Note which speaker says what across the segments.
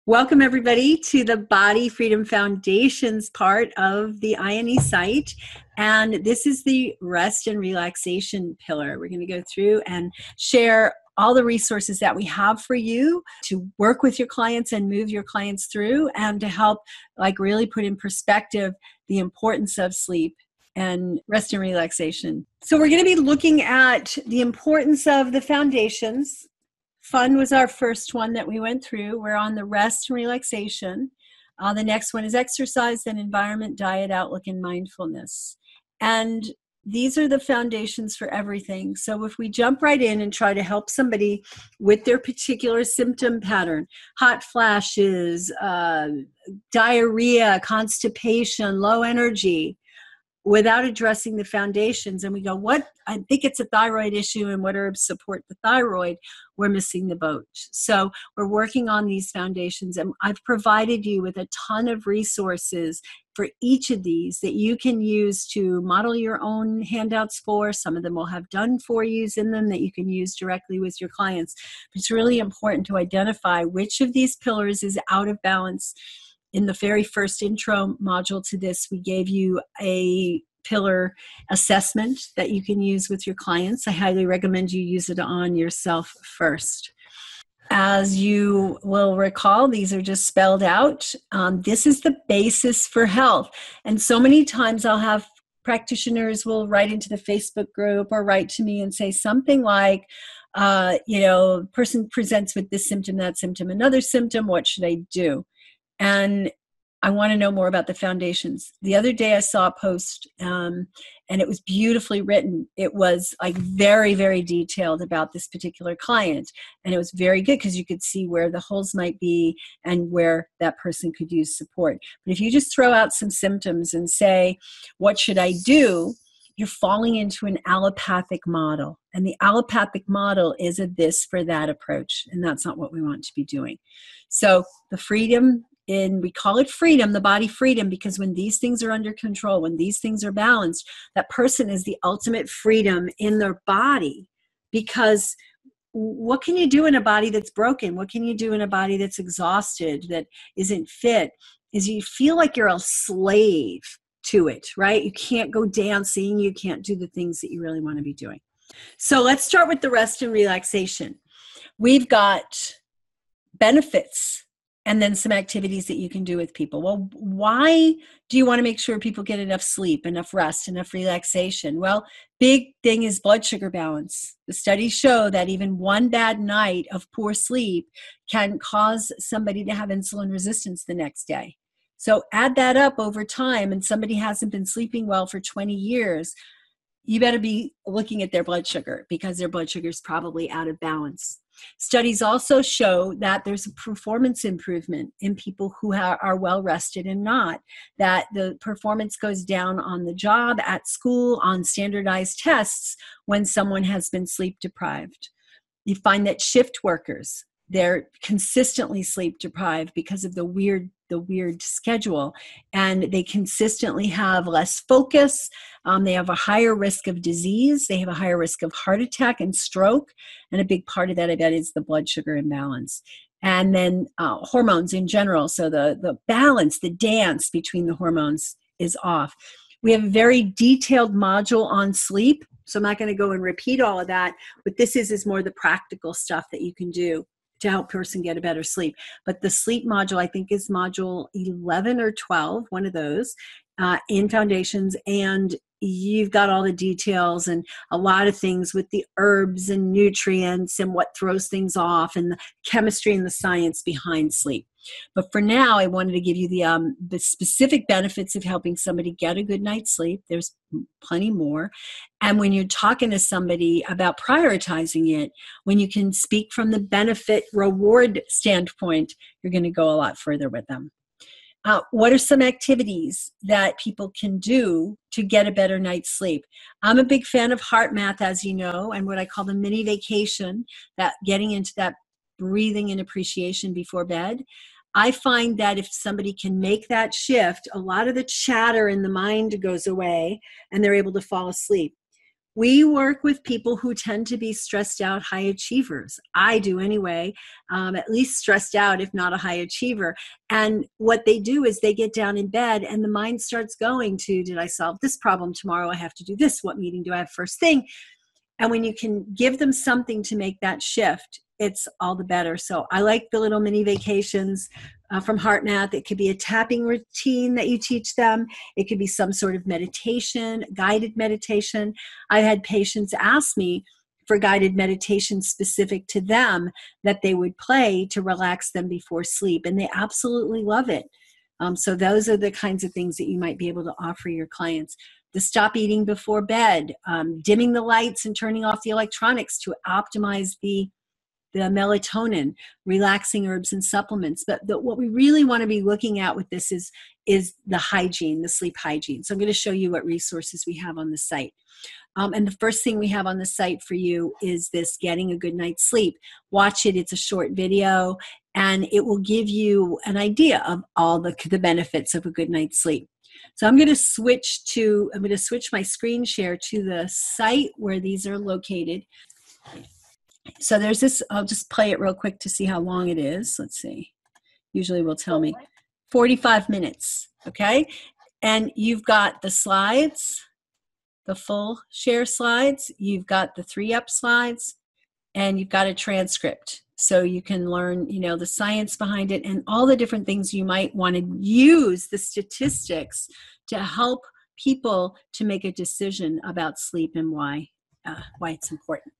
Speaker 1: Welcome, everybody, to the Body Freedom Foundation's part of the INE site. And this is the rest and relaxation pillar. We're going to go through and share all the resources that we have for you to work with your clients and move your clients through, and to help really put in perspective the importance of sleep and rest and relaxation. So we're going to be looking at the importance of the foundations. Fun was our first one that we went through. We're on the rest and relaxation. The next one is exercise, then environment, diet, outlook, and mindfulness. And these are the foundations for everything. So if we jump right in and try to help somebody with their particular symptom pattern, hot flashes, diarrhea, constipation, low energy, without addressing the foundations, and we go, I think it's a thyroid issue, and what herbs support the thyroid, we're missing the boat. So we're working on these foundations, and I've provided you with a ton of resources for each of these that you can use to model your own handouts for. Some of them will have done for yous in them that you can use directly with your clients. But it's really important to identify which of these pillars is out of balance. In the very first intro module to this, we gave you a pillar assessment that you can use with your clients. I highly recommend you use it on yourself first. As you will recall, these are just spelled out. This is the basis for health. And so many times I'll have practitioners will write into the Facebook group or write to me and say something like, person presents with this symptom, that symptom, another symptom, what should I do? And I want to know more about the foundations. The other day I saw a post and it was beautifully written. It was very, very detailed about this particular client. And it was very good because you could see where the holes might be and where that person could use support. But if you just throw out some symptoms and say, what should I do? You're falling into an allopathic model. And the allopathic model is a this for that approach. And that's not what we want to be doing. So the freedom, and we call it freedom, the body freedom, because when these things are under control, when these things are balanced, that person is the ultimate freedom in their body. Because what can you do in a body that's broken? What can you do in a body that's exhausted, that isn't fit? Is you feel like you're a slave to it, right? You can't go dancing. You can't do the things that you really want to be doing. So let's start with the rest and relaxation. We've got benefits and then some activities that you can do with people. Well, why do you want to make sure people get enough sleep, enough rest, enough relaxation? Well, big thing is blood sugar balance. The studies show that even one bad night of poor sleep can cause somebody to have insulin resistance the next day. So add that up over time, and somebody hasn't been sleeping well for 20 years, you better be looking at their blood sugar, because their blood sugar is probably out of balance. Studies also show that there's a performance improvement in people who are well rested and not, that the performance goes down on the job, at school, on standardized tests when someone has been sleep deprived. You find that shift workers, they're consistently sleep deprived because of the weird schedule, and they consistently have less focus. They have a higher risk of disease. They have a higher risk of heart attack and stroke. And a big part of that, I bet, is the blood sugar imbalance. And then hormones in general. So the balance, the dance between the hormones is off. We have a very detailed module on sleep. So I'm not going to go and repeat all of that. What this is more the practical stuff that you can do to help a person get a better sleep. But the sleep module, I think, is module 11 or 12, one of those, in Foundations. And you've got all the details and a lot of things with the herbs and nutrients and what throws things off and the chemistry and the science behind sleep. But for now, I wanted to give you the specific benefits of helping somebody get a good night's sleep. There's plenty more. And when you're talking to somebody about prioritizing it, when you can speak from the benefit reward standpoint, you're going to go a lot further with them. What are some activities that people can do to get a better night's sleep? I'm a big fan of heart math, as you know, and what I call the mini vacation, that getting into that breathing and appreciation before bed. I find that if somebody can make that shift, a lot of the chatter in the mind goes away and they're able to fall asleep. we work with people who tend to be stressed out high achievers. I do anyway, at least stressed out, if not a high achiever. And what they do is they get down in bed and the mind starts going to, did I solve this problem tomorrow? I have to do this. What meeting do I have first thing? And when you can give them something to make that shift, it's all the better. So I like the little mini vacations from HeartMath. It could be a tapping routine that you teach them. It could be some sort of meditation, guided meditation. I've had patients ask me for guided meditation specific to them that they would play to relax them before sleep, and they absolutely love it. So those are the kinds of things that you might be able to offer your clients. The stop eating before bed, dimming the lights and turning off the electronics to optimize the melatonin, relaxing herbs and supplements. But what we really want to be looking at with this is the hygiene, the sleep hygiene. So I'm going to show you what resources we have on the site. And the first thing we have on the site for you is this Getting a Good Night's Sleep. Watch it. It's a short video, and it will give you an idea of all the benefits of a good night's sleep. So I'm going to switch my screen share to the site where these are located. So there's this, I'll just play it real quick to see how long it is. Let's see. Usually will tell me 45 minutes. Okay. And you've got the slides, the full share slides. You've got the 3-up slides, and you've got a transcript. So you can learn, the science behind it and all the different things you might want to use, the statistics to help people to make a decision about sleep and why it's important.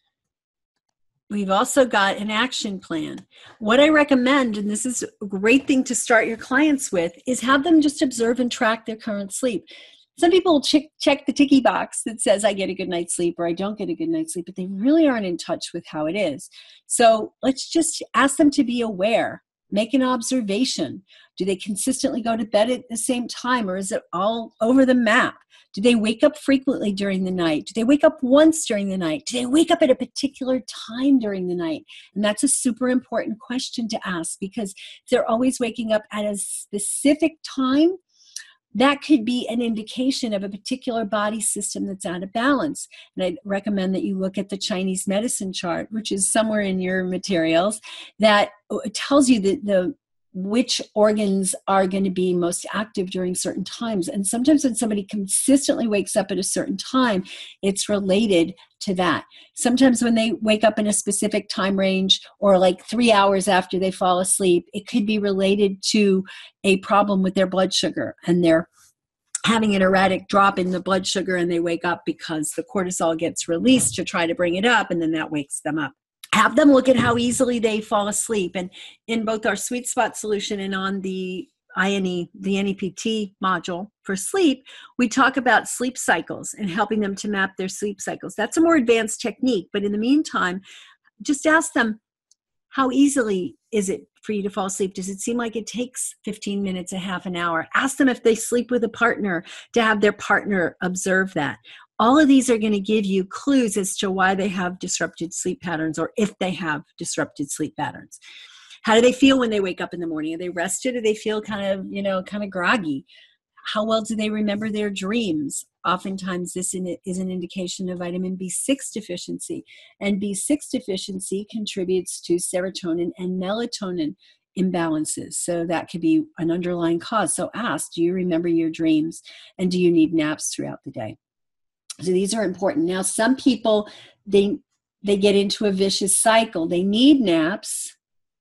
Speaker 1: We've also got an action plan. What I recommend, and this is a great thing to start your clients with, is have them just observe and track their current sleep. Some people check the ticky box that says I get a good night's sleep or I don't get a good night's sleep, but they really aren't in touch with how it is. So let's just ask them to be aware. Make an observation. Do they consistently go to bed at the same time, or is it all over the map? Do they wake up frequently during the night? Do they wake up once during the night? Do they wake up at a particular time during the night? And that's a super important question to ask, because if they're always waking up at a specific time, that could be an indication of a particular body system that's out of balance. And I recommend that you look at the Chinese medicine chart, which is somewhere in your materials, that tells you which organs are going to be most active during certain times. And sometimes when somebody consistently wakes up at a certain time, it's related to that. Sometimes when they wake up in a specific time range, or like 3 hours after they fall asleep, it could be related to a problem with their blood sugar, and they're having an erratic drop in the blood sugar, and they wake up because the cortisol gets released to try to bring it up, and then that wakes them up. Have them look at how easily they fall asleep. And in both our Sweet Spot solution and on the INE, the NEPT module for sleep, we talk about sleep cycles and helping them to map their sleep cycles. That's a more advanced technique. But in the meantime, just ask them, how easily is it for you to fall asleep? Does it seem like it takes 15 minutes, a half an hour? Ask them if they sleep with a partner, to have their partner observe that. All of these are going to give you clues as to why they have disrupted sleep patterns, or if they have disrupted sleep patterns. How do they feel when they wake up in the morning? Are they rested? Or do they feel kind of groggy? How well do they remember their dreams? Oftentimes this is an indication of vitamin B6 deficiency, and B6 deficiency contributes to serotonin and melatonin imbalances. So that could be an underlying cause. So ask, do you remember your dreams, and do you need naps throughout the day? So these are important. Now, some people, they get into a vicious cycle. They need naps,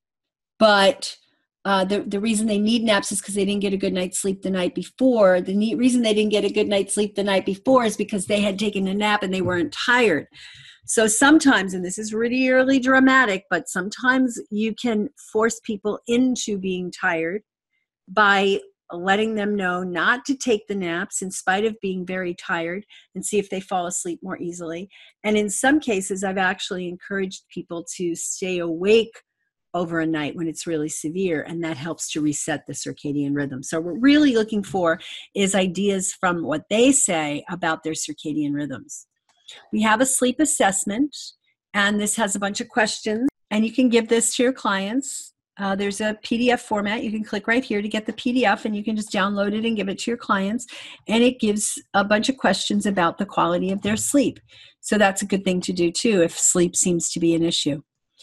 Speaker 1: but the reason they need naps is because they didn't get a good night's sleep the night before. The reason they didn't get a good night's sleep the night before is because they had taken a nap and they weren't tired. So sometimes, and this is really dramatic, but sometimes you can force people into being tired by letting them know not to take the naps in spite of being very tired, and see if they fall asleep more easily. And in some cases, I've actually encouraged people to stay awake over a night when it's really severe, and that helps to reset the circadian rhythm. So what we're really looking for is ideas from what they say about their circadian rhythms. We have a sleep assessment, and this has a bunch of questions, and you can give this to your clients. There's a PDF format. You can click right here to get the PDF, and you can just download it and give it to your clients. And it gives a bunch of questions about the quality of their sleep. So that's a good thing to do too if sleep seems to be an issue.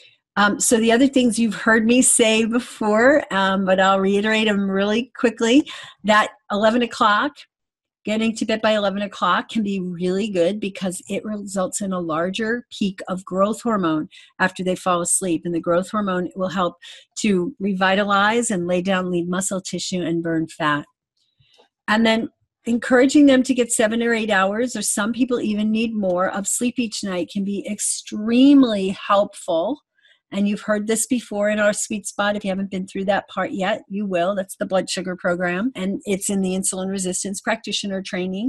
Speaker 1: So the other things you've heard me say before, but I'll reiterate them really quickly, that 11 o'clock, getting to bed by 11 o'clock can be really good because it results in a larger peak of growth hormone after they fall asleep. And the growth hormone will help to revitalize and lay down lean muscle tissue and burn fat. And then encouraging them to get 7 or 8 hours, or some people even need more, of sleep each night can be extremely helpful. And you've heard this before in our sweet spot. If you haven't been through that part yet, you will. That's the blood sugar program. And it's in the insulin resistance practitioner training.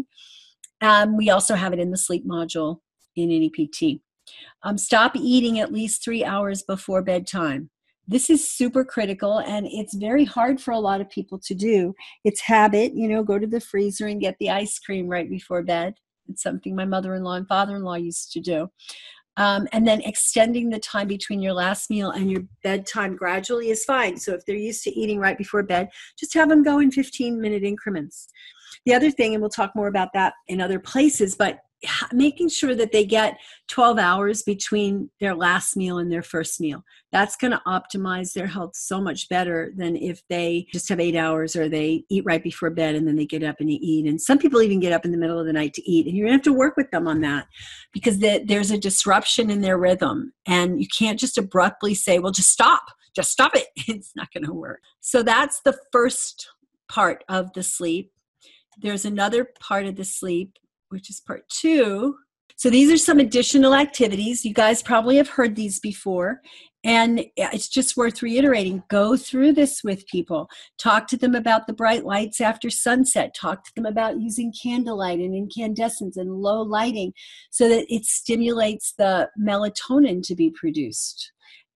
Speaker 1: We also have it in the sleep module in NEPT. Stop eating at least 3 hours before bedtime. This is super critical, and it's very hard for a lot of people to do. It's habit, go to the freezer and get the ice cream right before bed. It's something my mother-in-law and father-in-law used to do. And then extending the time between your last meal and your bedtime gradually is fine. So if they're used to eating right before bed, just have them go in 15-minute increments. The other thing, and we'll talk more about that in other places, but making sure that they get 12 hours between their last meal and their first meal. That's going to optimize their health so much better than if they just have 8 hours or they eat right before bed and then they get up and they eat. And some people even get up in the middle of the night to eat. And you're going to have to work with them on that because there's a disruption in their rhythm. And you can't just abruptly say, well, just stop it. It's not going to work. So that's the first part of the sleep. There's another part of the sleep, which is part 2. So these are some additional activities. You guys probably have heard these before, and it's just worth reiterating. Go through this with people. Talk to them about the bright lights after sunset. Talk to them about using candlelight and incandescents and low lighting so that it stimulates the melatonin to be produced.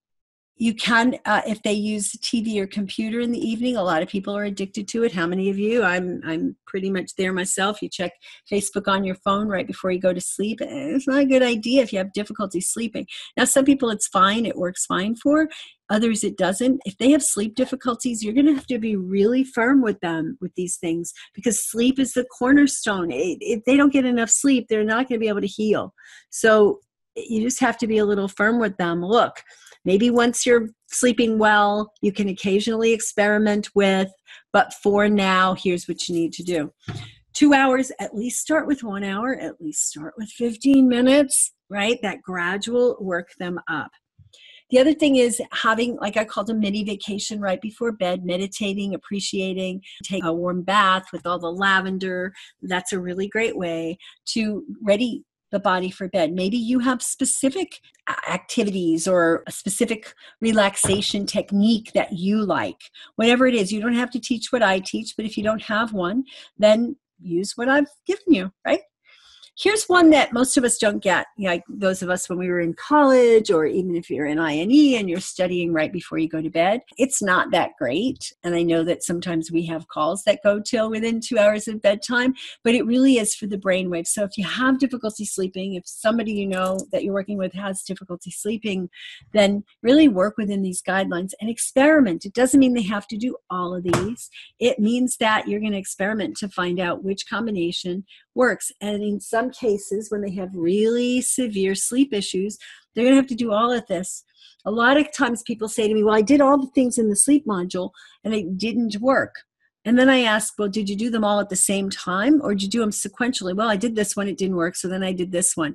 Speaker 1: You can, if they use TV or computer in the evening, a lot of people are addicted to it. How many of you? I'm pretty much there myself. You check Facebook on your phone right before you go to sleep. It's not a good idea if you have difficulty sleeping. Now, some people it's fine. It works fine for. Others it doesn't. If they have sleep difficulties, you're going to have to be really firm with them with these things because sleep is the cornerstone. If they don't get enough sleep, they're not going to be able to heal. So you just have to be a little firm with them. Look, maybe once you're sleeping well, you can occasionally experiment with, but for now, here's what you need to do. 2 hours, at least start with 1 hour, at least start with 15 minutes, right? That gradual work them up. The other thing is having, like I called a mini vacation right before bed, meditating, appreciating, take a warm bath with all the lavender. That's a really great way to ready the body for bed. Maybe you have specific activities or a specific relaxation technique that you like. Whatever it is, you don't have to teach what I teach, but if you don't have one, then use what I've given you, right? Here's one that most of us don't get, like those of us when we were in college, or even if you're in INE and you're studying right before you go to bed. It's not that great. And I know that sometimes we have calls that go till within 2 hours of bedtime, but it really is for the brainwave. So if you have difficulty sleeping, if somebody you know that you're working with has difficulty sleeping, then really work within these guidelines and experiment. It doesn't mean they have to do all of these. It means that you're going to experiment to find out which combination works. And in some cases, when they have really severe sleep issues, they're going to have to do all of this. A lot of times people say to me, well, I did all the things in the sleep module and it didn't work. And then I ask, well, did you do them all at the same time or did you do them sequentially? Well, I did this one, it didn't work, so then I did this one.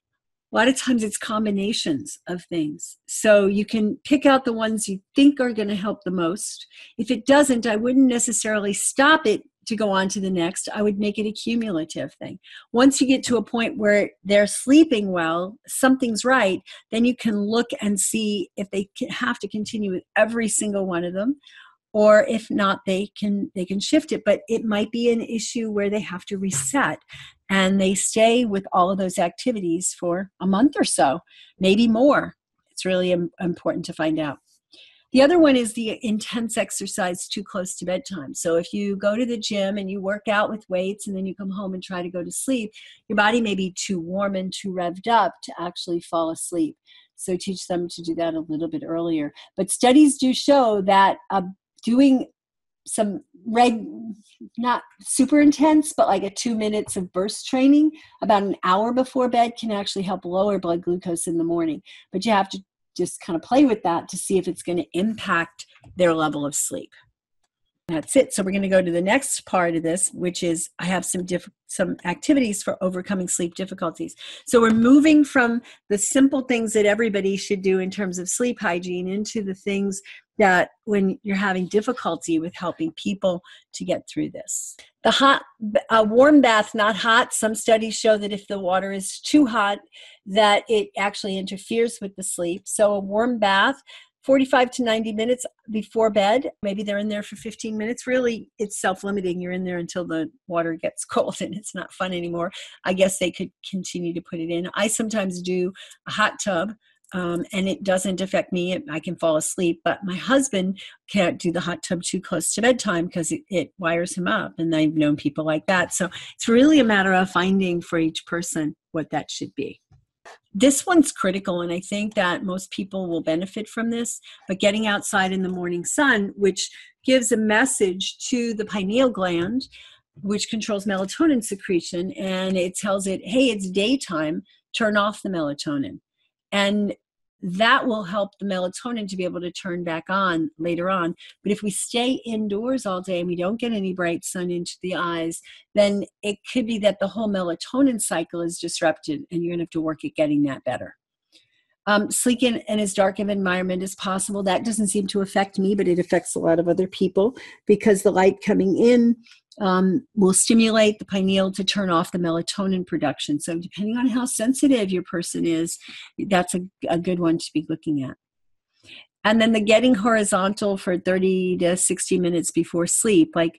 Speaker 1: A lot of times it's combinations of things. So you can pick out the ones you think are going to help the most. If it doesn't, I wouldn't necessarily stop it to go on to the next. I would make it a cumulative thing. Once you get to a point where they're sleeping well, something's right, then you can look and see if they have to continue with every single one of them, or if not, they can shift it. But it might be an issue where they have to reset and they stay with all of those activities for a month or so, maybe more. It's really important to find out. The other one is the intense exercise too close to bedtime. So if you go to the gym and you work out with weights and then you come home and try to go to sleep, your body may be too warm and too revved up to actually fall asleep. So teach them to do that a little bit earlier. But studies do show that doing some not super intense, but like a 2 minutes of burst training about an hour before bed can actually help lower blood glucose in the morning. But you have to just kind of play with that to see if it's going to impact their level of sleep. That's it. So we're going to go to the next part of this, which is I have some activities for overcoming sleep difficulties. So we're moving from the simple things that everybody should do in terms of sleep hygiene into the things that when you're having difficulty with helping people to get through this. A warm bath, not hot. Some studies show that if the water is too hot, that it actually interferes with the sleep. So a warm bath, 45 to 90 minutes before bed. Maybe they're in there for 15 minutes. Really, it's self-limiting. You're in there until the water gets cold and it's not fun anymore. I guess they could continue to put it in. I sometimes do a hot tub, and it doesn't affect me. I can fall asleep, but my husband can't do the hot tub too close to bedtime because it wires him up, and I've known people like that. So it's really a matter of finding for each person what that should be. This one's critical, and I think that most people will benefit from this, but getting outside in the morning sun, which gives a message to the pineal gland, which controls melatonin secretion, and it tells it, hey, it's daytime, turn off the melatonin. And that will help the melatonin to be able to turn back on later on. But if we stay indoors all day and we don't get any bright sun into the eyes, then it could be that the whole melatonin cycle is disrupted, and you're going to have to work at getting that better. Sleep in as dark of an environment as possible. That doesn't seem to affect me, but it affects a lot of other people because the light coming in will stimulate the pineal to turn off the melatonin production. So depending on how sensitive your person is, that's a good one to be looking at. And then the getting horizontal for 30 to 60 minutes before sleep, like,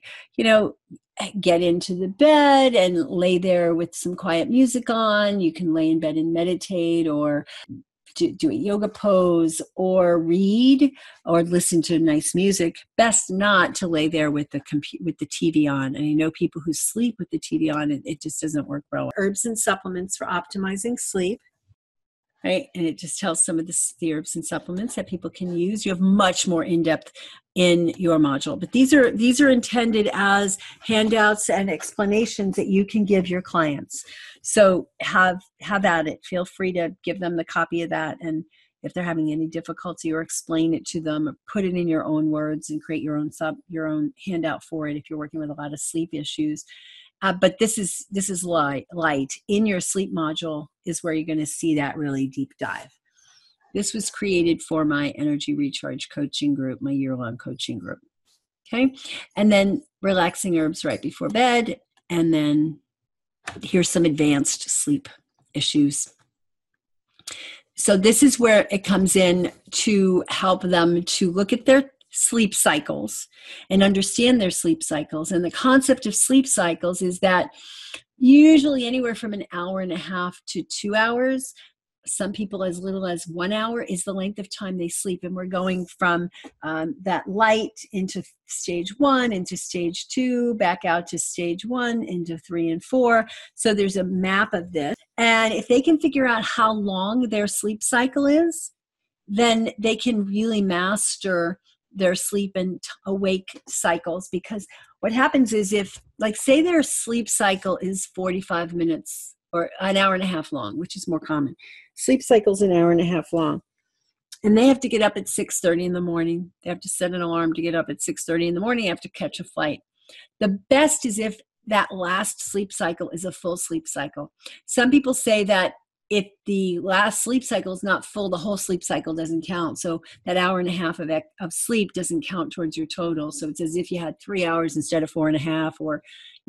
Speaker 1: get into the bed and lay there with some quiet music on. You can lay in bed and meditate, or do a yoga pose, or read, or listen to nice music. Best not to lay there with the TV on. And I know people who sleep with the TV on, and it just doesn't work well. Herbs and supplements for optimizing sleep. Right? And it just tells some of the herbs and supplements that people can use. You have much more in-depth in your module, but these are intended as handouts and explanations that you can give your clients. So have at it. Feel free to give them the copy of that, and if they're having any difficulty, or explain it to them, or put it in your own words and create your own handout for it if you're working with a lot of sleep issues. But this is light. In your sleep module is where you're going to see that really deep dive. This was created for my Energy Recharge coaching group, my year-long coaching group. Okay. And then relaxing herbs right before bed. And then here's some advanced sleep issues. So this is where it comes in to help them to look at their sleep cycles and understand their sleep cycles. And the concept of sleep cycles is that usually anywhere from an hour and a half to 2 hours, some people as little as 1 hour, is the length of time they sleep. And we're going from that light into stage 1, into stage 2, back out to stage 1, into 3 and 4. So there's a map of this. And if they can figure out how long their sleep cycle is, then they can really master their sleep and awake cycles. Because what happens is, if, like, say their sleep cycle is 45 minutes or an hour and a half long, which is more common. Sleep cycle's an hour and a half long, and they have to get up at 6:30 in the morning. They have to set an alarm to get up at 6:30 in the morning. They have to catch a flight. The best is if that last sleep cycle is a full sleep cycle. Some people say that if the last sleep cycle is not full, the whole sleep cycle doesn't count. So that hour and a half of sleep doesn't count towards your total. So it's as if you had 3 hours instead of 4.5, or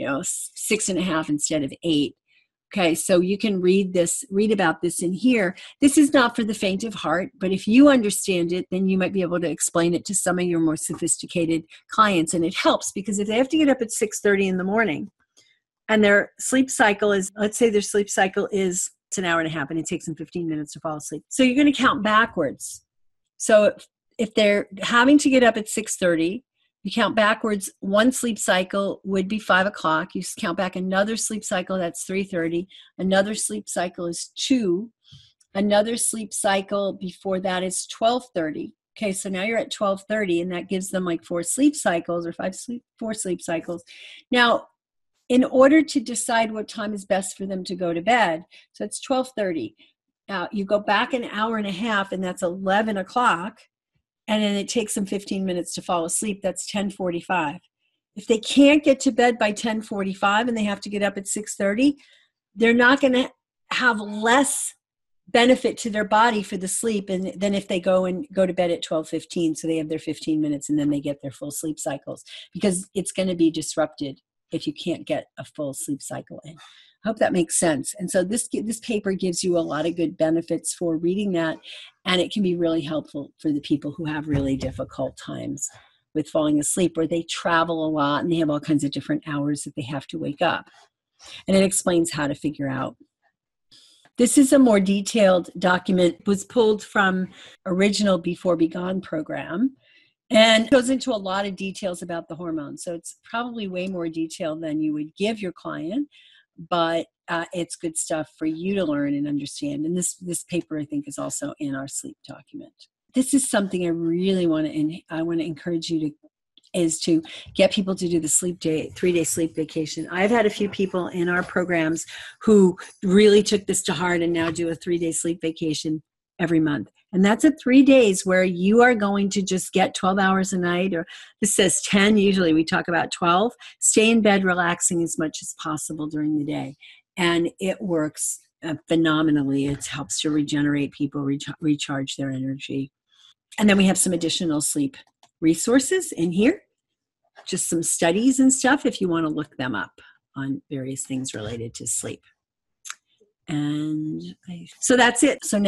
Speaker 1: 6.5 instead of 8. Okay, so you can read about this in here. This is not for the faint of heart, but if you understand it, then you might be able to explain it to some of your more sophisticated clients. And it helps, because if they have to get up at 6:30 in the morning and their sleep cycle is, let's say their sleep cycle is an hour and a half, and it takes them 15 minutes to fall asleep. So you're going to count backwards. So if they're having to get up at 6:30, you count backwards. One sleep cycle would be 5 o'clock. You count back another sleep cycle, that's 3:30. Another sleep cycle is 2. Another sleep cycle before that is 12:30. Okay, so now you're at 12:30, and that gives them like 4 sleep cycles or 4 sleep cycles. Now, in order to decide what time is best for them to go to bed, so it's 12:30. You go back an hour and a half, and that's 11 o'clock, and then it takes them 15 minutes to fall asleep. That's 10:45. If they can't get to bed by 10:45 and they have to get up at 6:30, they're not going to have less benefit to their body for the sleep and then if they go to bed at 12:15, so they have their 15 minutes and then they get their full sleep cycles, because it's going to be disrupted if you can't get a full sleep cycle in. I hope that makes sense. And so this paper gives you a lot of good benefits for reading that, and it can be really helpful for the people who have really difficult times with falling asleep, or they travel a lot and they have all kinds of different hours that they have to wake up. And it explains how to figure out. This is a more detailed document. It was pulled from original Before Be Gone program and goes into a lot of details about the hormones. So it's probably way more detail than you would give your client, but it's good stuff for you to learn and understand. And this paper, I think, is also in our sleep document. This is something I really want to encourage you to is to get people to do the 3-day sleep vacation. I've had a few people in our programs who really took this to heart and now do a 3-day sleep vacation every month. And that's a 3 days where you are going to just get 12 hours a night, or this says 10, usually we talk about 12. Stay in bed relaxing as much as possible during the day. And it works phenomenally. It helps to regenerate people, recharge their energy. And then we have some additional sleep resources in here, just some studies and stuff if you want to look them up on various things related to sleep. And so that's it. So now